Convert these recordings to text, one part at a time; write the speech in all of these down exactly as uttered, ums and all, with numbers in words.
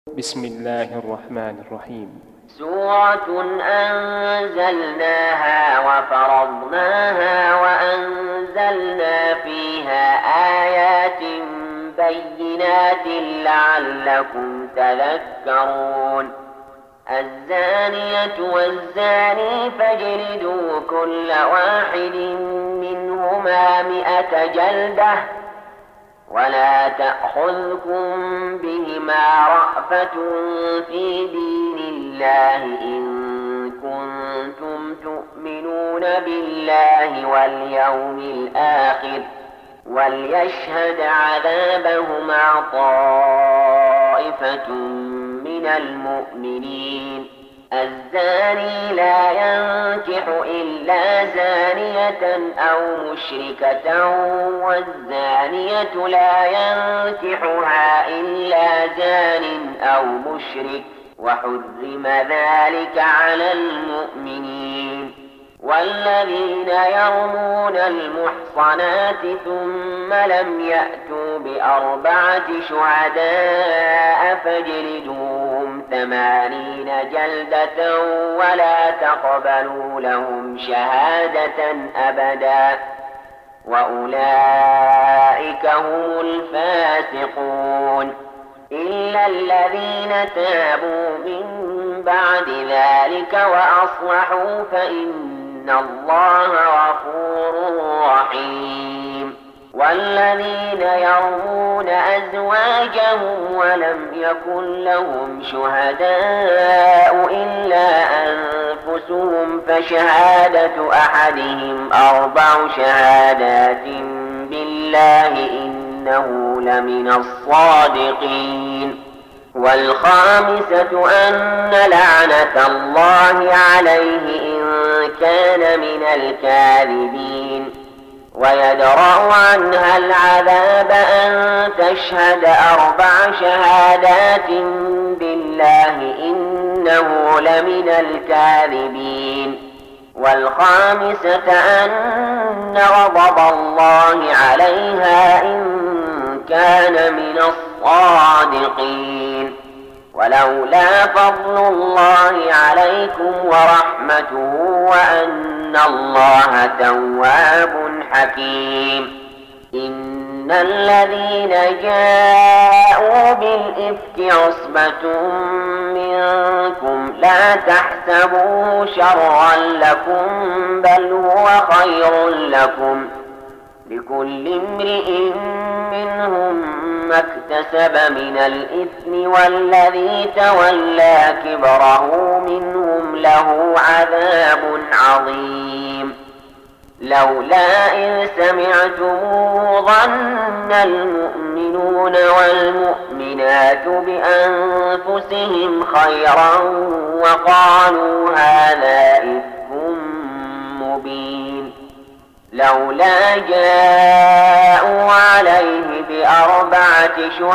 بسم الله الرحمن الرحيم. سورة أنزلناها وفرضناها وأنزلنا فيها آيات بينات لعلكم تذكرون. الزانية والزاني فاجلدوا كل واحد منهما مئة جلدة ولا تأخذكم بهما رأفة في دين الله إن كنتم تؤمنون بالله واليوم الآخر وليشهد عذابهما طائفة من المؤمنين. الزاني لا ينكح إلا زانية أو مشركة والزانية لا ينكحها إلا زان أو مشرك وحرم ذلك على المؤمنين. والذين يرمون المحصنات ثم لم يأتوا بأربعة شهداء فاجلدوهم ثمانين جلدة ولا تقبلوا لهم شهادة أبدا وأولئك هم الفاسقون. إلا الذين تابوا من بعد ذلك وأصلحوا فإن الله غفور رحيم. والذين يرمون أزواجهم ولم يكن لهم شهداء إلا أنفسهم فشهادة أحدهم أربع شهادات بالله إنه لمن الصادقين. والخامسة أن لعنة الله عليه إن كان من الكاذبين. ويدرأ عنها العذاب أن تشهد أربع شهادات بالله إنه لمن الكاذبين. والخامسة أن غضب الله عليها إن كان من الصادقين. ولولا فضل الله عليكم ورحمته وأن الله تواب حكيم. إن الذين جاءوا بالإفك عصبة منكم لا تحسبوه شرا لكم بل هو خير لكم. لكل امرئ منهم ما اكتسب من الإثم والذي تولى كبره منهم له عذاب عظيم. لولا إذ سمعتموه ظن المؤمنون والمؤمنات بأنفسهم خيرا وقالوا هذا إفك مبين. لولا جاءوا عليه بأربعة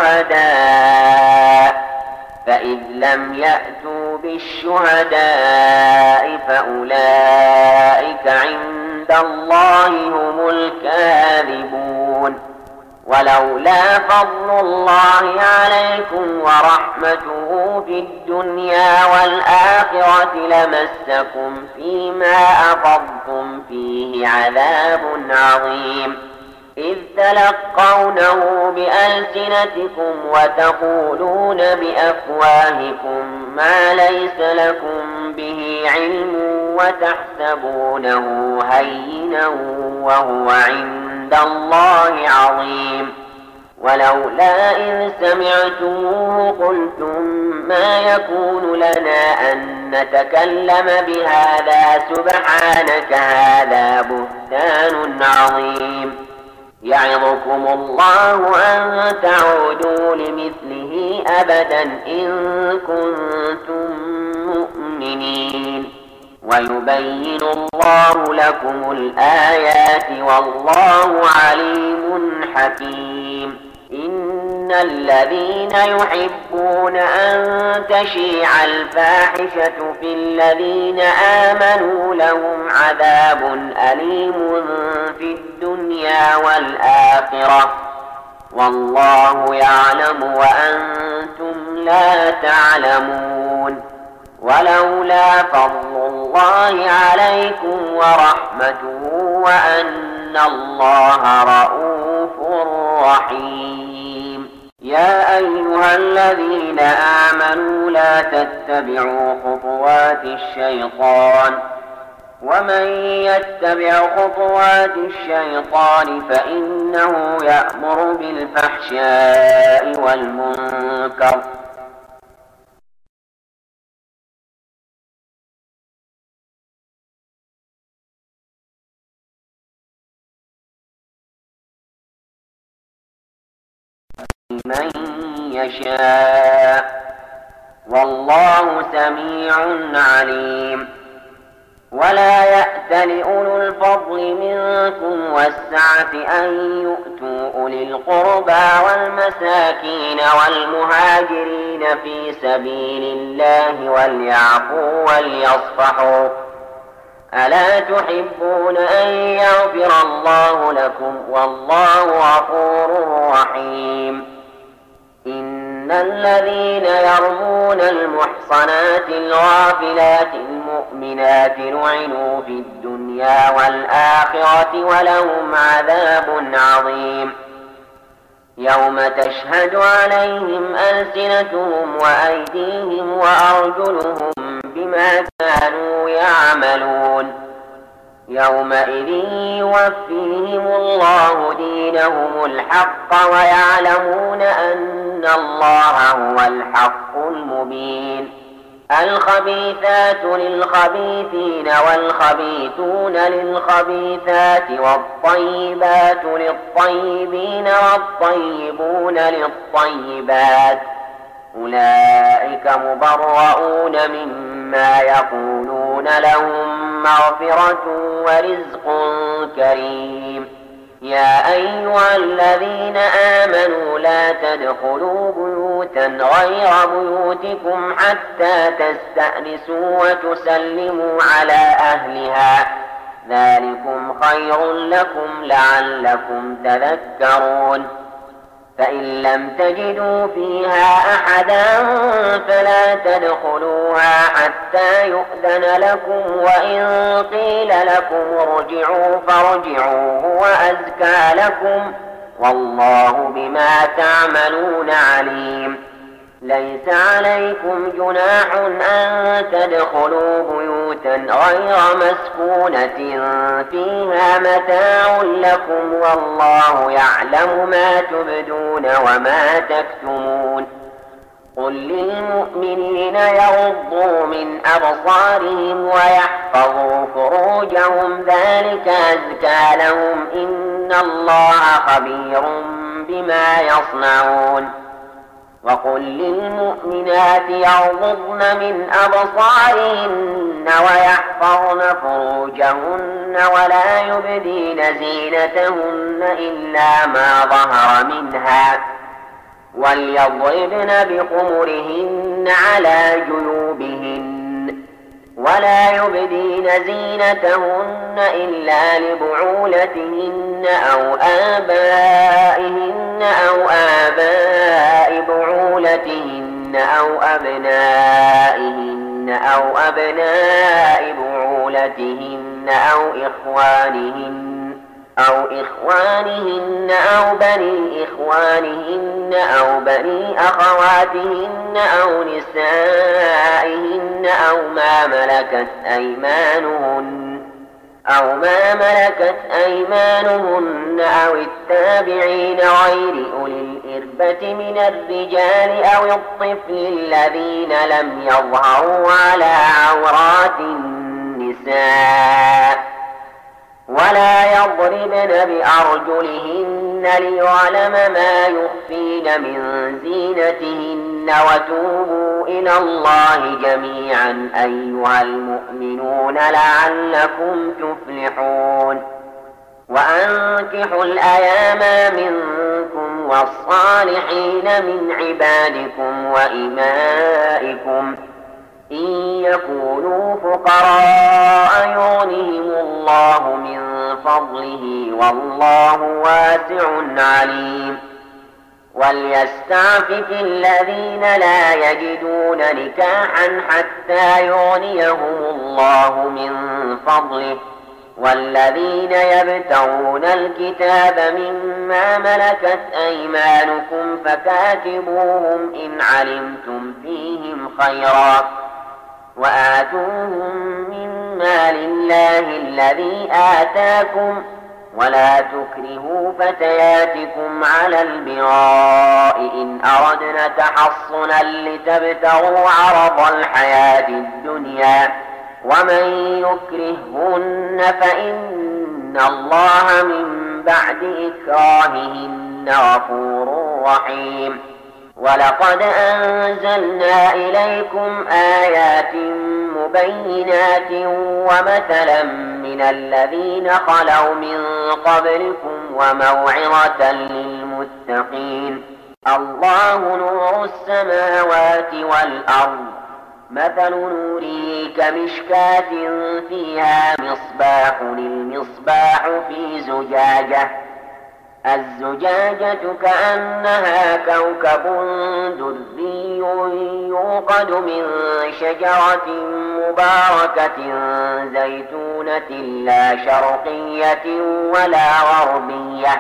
شهداء فإذ لم يأتوا بالشهداء فأولئك عند الله هم الكاذبون. ولولا فضل الله عليكم ورحمته في الدنيا والآخرة لمسكم فيما أفضتم فيه عذاب عظيم. إذ تلقونه بألسنتكم وتقولون بأفواهكم ما ليس لكم به علم وتحسبونه هينا وهو عند الله عظيم. ولولا إذ سمعتموه قلتم ما يكون لنا أن نتكلم بهذا سبحانك هذا بهتان عظيم. يعظكم الله أن تعودوا لمثله أبدا إن كنتم مؤمنين. ويبين الله لكم الآيات والله عليم حكيم. إن الذين يحبون أن تشيع الفاحشة في الذين آمنوا لهم عذاب أليم في الدنيا والآخرة والله يعلم وأنتم لا تعلمون. ولولا فضل الله عليكم ورحمته وأن الله رءوف رحيم. يا أيها الذين آمنوا لا تتبعوا خطوات الشيطان، ومن يتبع خطوات الشيطان فإنه يأمر بالفحشاء والمنكر من يشاء والله سميع عليم. ولا يأت لأولو الفضل منكم والسعة أن يؤتوا أولي القربى والمساكين والمهاجرين في سبيل الله وليعفوا وليصفحوا. ألا تحبون أن يغفر الله لكم والله غفور رحيم. إن الذين يرمون المحصنات الغافلات المؤمنات لعنوا في الدنيا والآخرة ولهم عذاب عظيم. يوم تشهد عليهم ألسنتهم وأيديهم وأرجلهم بما كانوا يعملون. يومئذ يوفيهم الله دينهم الحق ويعلمون أن الله هو الحق المبين. الخبيثات للخبيثين والخبيثون للخبيثات والطيبات للطيبين والطيبون للطيبات أولئك مبرؤون مما يقولون لهم مغفرة ورزق كريم. يا أيها الذين آمنوا لا تدخلوا بيوتا غير بيوتكم حتى تستأنسوا وتسلموا على أهلها ذلكم خير لكم لعلكم تذكرون. فإن لم تجدوا فيها أحدا فلا تدخلوها حتى يؤذن لكم، وإن قيل لكم ارجعوا فارجعوا هو أزكى لكم والله بما تعملون عليم. ليس عليكم جناح أن تدخلوا بيوتا غير مسكونة فيها متاع لكم والله يعلم ما تبدون وما تكتمون. قل للمؤمنين يغضوا من أبصارهم ويحفظوا فروجهم ذلك أزكى لهم إن الله خبير بما يصنعون. وقل للمؤمنات يغضضن من أبصارهن ويحفظن فروجهن ولا يبدين زينتهن إلا ما ظهر منها وليضربن بخمرهن على جيوبهن ولا يبدين زينتهن إلا لبعولتهن أو آبائهن أو آباء بعولتهن أو أبنائهن أو أبناء بعولتهن أو إخوانهن أو إخوانهن أو بني إخوانهن أو بني أخواتهن أو نسائهن أو ما ملكت أيمانهن أو ما ملكت أيمانهن أو التابعين غير أولي الإربة من الرجال أو الطفل الذين لم يظهروا على عورات النساء ولا يضربن بأرجلهن ليعلم ما يخفين من زينتهن. وتوبوا إلى الله جميعا أيها المؤمنون لعلكم تفلحون. وأنكحوا الأيام منكم والصالحين من عبادكم وإمائكم إن يكونوا فقراء يغنهم الله من فضله والله واسع عليم. وليستعفف الذين لا يجدون نكاحا حتى يغنيهم الله من فضله والذين يبتغون الكتاب مما ملكت أيمانكم فكاتبوهم إن علمتم فيهم خيرا وآتوهم من مال الله الذي آتاكم ولا تكرهوا فتياتكم على البغاء إن أردنا تحصنا لتبتغوا عرض الحياة الدنيا ومن يكرههن فإن الله من بعد إكراههن غفور رحيم. ولقد أنزلنا إليكم آيات مبينات ومثلا من الذين خلوا من قبلكم وموعظة للمتقين. الله نور السماوات والأرض مثل نوره كمشكاة فيها مصباح المصباح في زجاجة الزجاجة كأنها كوكب دري يوقد من شجرة مباركة زيتونة لا شرقية ولا غربية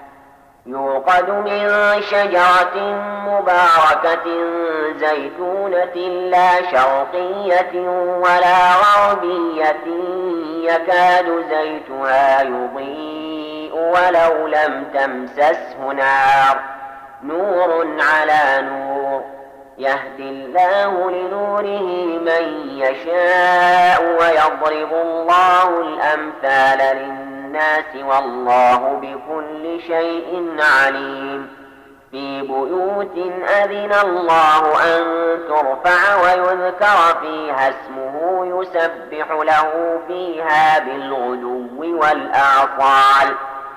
يوقد من شجرة مباركة زيتونة لا شرقية ولا غربية يكاد زيتها يضيء ولو لم تمسسه نار نور على نور يهدي الله لنوره من يشاء ويضرب الله الأمثال للناس والله بكل شيء عليم. في بيوت أذن الله أن ترفع ويذكر فيها اسمه يسبح له فيها بالغدو والآصال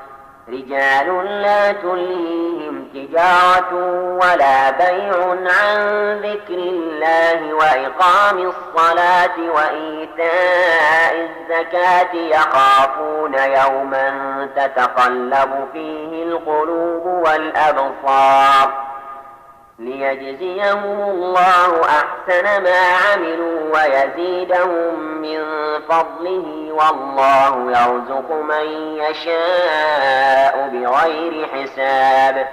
رجال لا تلهيهم تجارة ولا بيع عن ذكر الله وإقام الصلاة وإيتاء الزكاة يخافون يوما تتقلب فيه القلوب والأبصار ليجزيهم الله أحسن ما عملوا ويزيدهم من فضله والله يرزق من يشاء بغير حساب.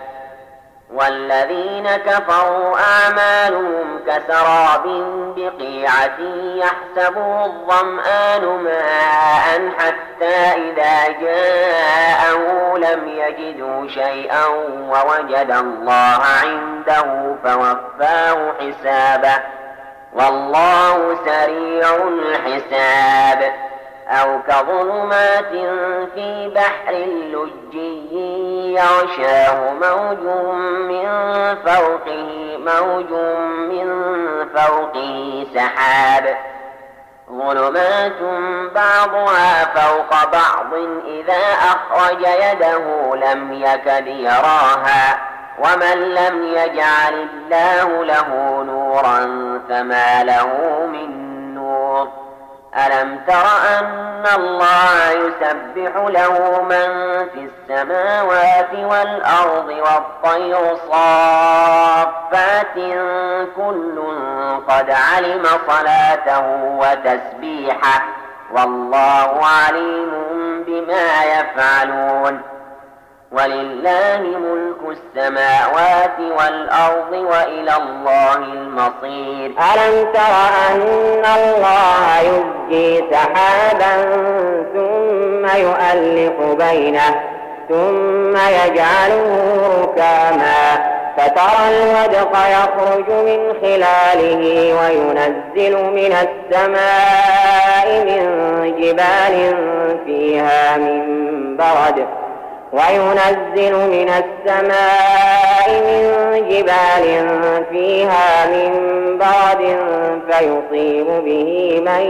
والذين كفروا أعمالهم كسراب بقيعة يحسبه الظمآن ماء حتى إذا جاءه لم يجده شيئا ووجد الله عنده فوفاه حسابه والله سريع الحساب. أو كظلمات في بحر لجي يغشاه موج من فوقه موج من فوقه سحاب ظلمات بعضها فوق بعض إذا أخرج يده لم يكد يراها ومن لم يجعل الله له نورا فما له من نور. ألم تر أن الله يسبح له من في السماوات والأرض والطير صافات كل قد علم صلاته وتسبيحه والله عليم بما يفعلون. ولله ملك السماوات والأرض وإلى الله المصير. ألم تر أن الله يزجي سحابا ثم يؤلف بينه ثم يجعله ركاما فترى الودق يخرج من خلاله وينزل من السماء من جبال فيها من برد وينزل من السماء من جبال فيها من برد فيصيب به من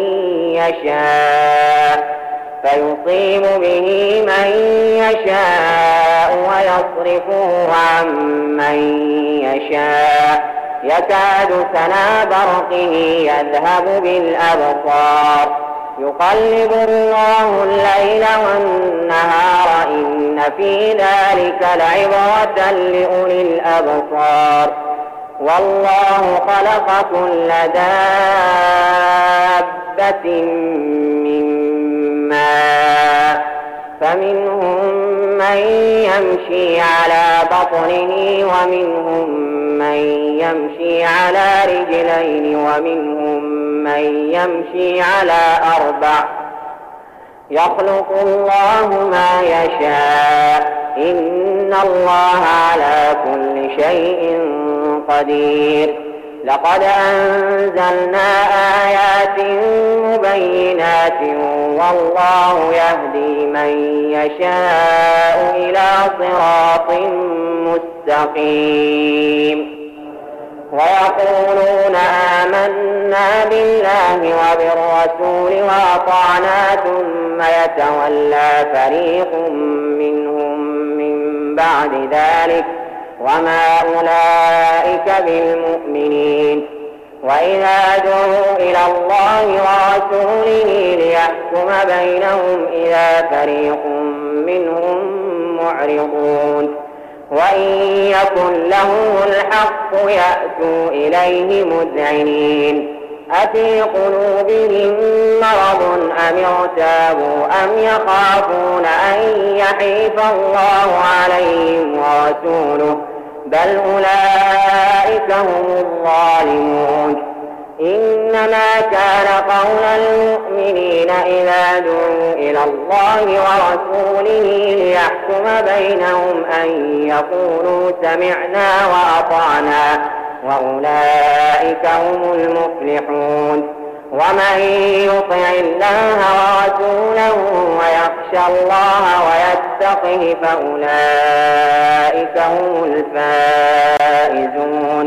يشاء فيصيب به من يشاء ويصرفه عن من يشاء يكاد سنا برقه يذهب بالأبصار يقلب الله الليل والنهار إن في ذلك لعبرة لأولي الأبصار والله خلق كل دابة من ماء فمنهم من يمشي على بطنه ومنهم من يمشي على رجلين ومنهم من يمشي على أربع يخلق الله ما يشاء إن الله على كل شيء قدير لقد أنزلنا آيات مبينات والله يهدي من يشاء إلى صراط مستقيم ويقولون آمنا بالله وبالرسول وأطعنا ثم يتولى فريق منهم من بعد ذلك وما أولئك بالمؤمنين وإذا دعوا إلى الله ورسوله ليحكم بينهم إذا فريق منهم معرضون وإن يكن لهم الحق يأتوا إليه مذعنين أفي قلوبهم مرض أم ارتابوا أم يخافون أن يحيف الله عليهم ورسوله بل أولئك هم الظالمون إنما كان قول المؤمنين إذا دعوا إلى الله ورسوله ليحكم بينهم أن يقولوا سمعنا وأطعنا وأولئك هم المفلحون ومن يطع الله ورسوله ويخشى الله ويتقه فأولئك هم الفائزون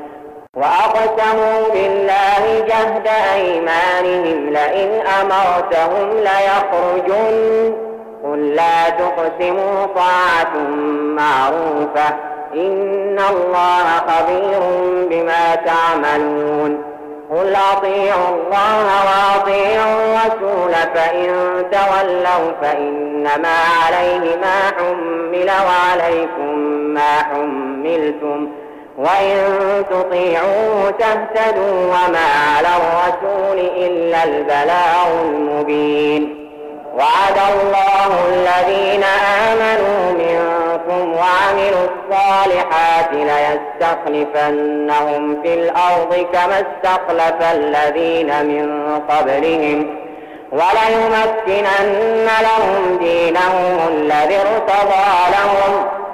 وأقسموا بالله جهد أيمانهم لئن أمرتهم ليخرجن قل لا تقسموا طاعة معروفة إن الله خبير بما تعملون قل أطيعوا الله وأطيعوا الرسول فإن تولوا فإنما عليه ما حمل وعليكم ما حملتم وإن تطيعوه تهتدوا وما على الرسول إلا البلاغ المبين وعد الله الذين آمنوا منكم وعملوا الصالحات ليستخلفنهم في الأرض كما استخلف الذين من قبلهم وليمكنن لهم دينهم الذي ارتضى لهم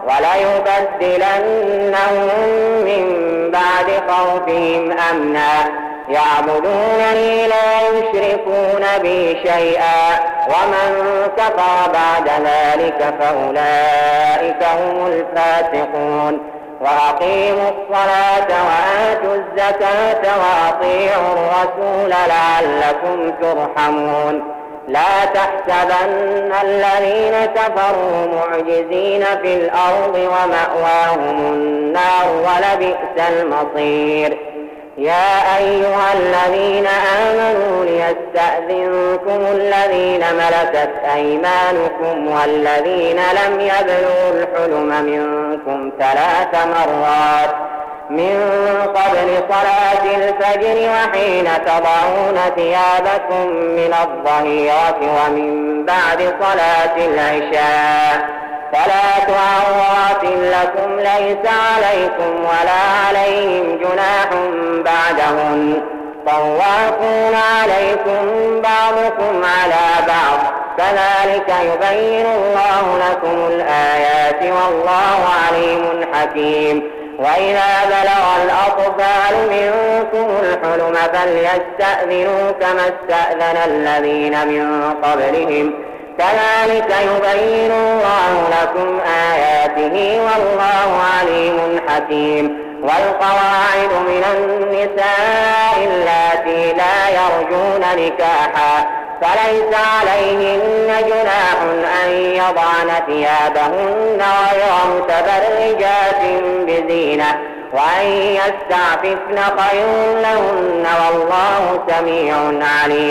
وليبدلنهم من بعد خوفهم أمنا يعبدونني لا يشركون بي شيئا ومن كفر بعد ذلك فأولئك هم الفاسقون وأقيموا الصلاة وآتوا الزكاة وأطيعوا الرسول لعلكم ترحمون لا تحسبن الذين كفروا معجزين في الأرض ومأواهم النار ولبئس المصير يا أيها الذين آمنوا ليستأذنكم الذين ملكت أيمانكم والذين لم يبلغوا الحلم منكم ثلاث مرات من قبل صلاة الفجر وحين تضعون ثيابكم من الظهيرة ومن بعد صلاة العشاء ثلاث عورات لكم ليس عليكم ولا عليهم جناح بعدهن طوافون عليكم بعضكم على بعض كذلك يبين الله لكم الآيات والله عليم حكيم وإذا بلغ الأطفال منكم الحلم فليستأذنوا كما استأذن الذين من قبلهم كذلك يبين الله لكم آياته والله عليم حكيم والقواعد من النساء اللاتي لا يرجون نكاحا فليس عليهن جناح أن يضعن ثيابهن غير متبرجات بزينة وأن يستعففن خير لهن والله سميع عليم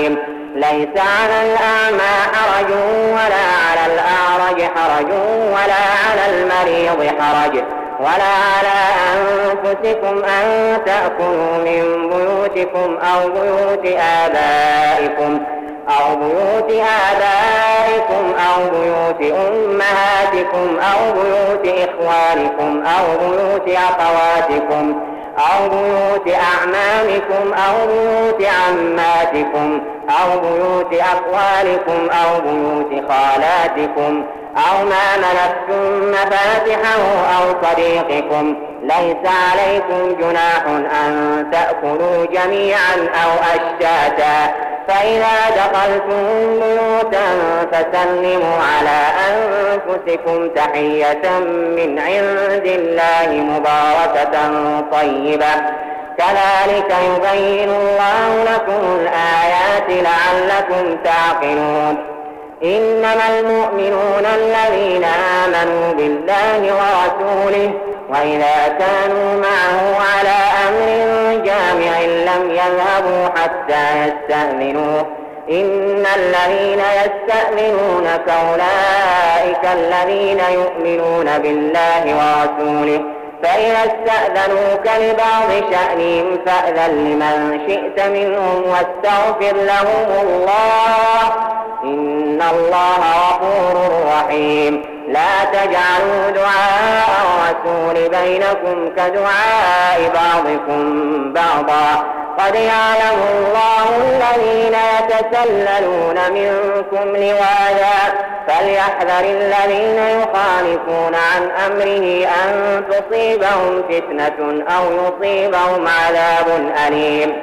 ليس على الأعمى حرج ولا على الأعرج حرج ولا على المريض حرج ولا على أنفسكم أن تأكلوا من بيوتكم أو بيوت آبائكم أو بيوت آبائكم أو بيوت أمهاتكم أو بيوت إخوانكم أو بيوت أخواتكم أو بيوت أعمامكم أو بيوت عماتكم أو بيوت أخوالكم أو بيوت خالاتكم أو ما ملكتم مفاتحه أو صديقكم. ليس عليكم جناح أن تأكلوا جميعا أو أشتاتا، فإذا دخلتم بيوتا فسلموا على أنفسكم تحية من عند الله مباركة طيبة، كذلك يبين الله لكم الآيات لعلكم تعقلون. إنما المؤمنون الذين آمنوا بالله ورسوله وإذا كانوا معه على أمر جامع لم يذهبوا حتى يستأذنوه. إن الذين يستأذنونك أولئك الذين يؤمنون بالله ورسوله، فإذا استأذنوك لبعض شأنهم فأذن لمن شئت منهم واستغفر لهم الله، إن الله غفور رحيم. لا تجعلوا دعاء الرسول بينكم كدعاء بعضكم بعضا، قد يعلم الله الذين يتسللون منكم لواذا، فليحذر الذين يخالفون عن أمره أن تصيبهم فتنة أو يصيبهم عذاب أليم.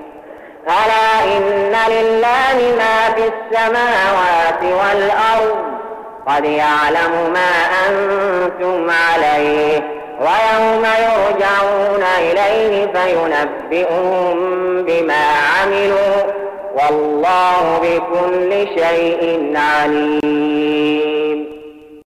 ألا إن لله ما في السماوات والأرض، قد يعلم ما أنتم عليه، ويوم يرجعون إليه فينبئهم بما عملوا، والله بكل شيء عليم.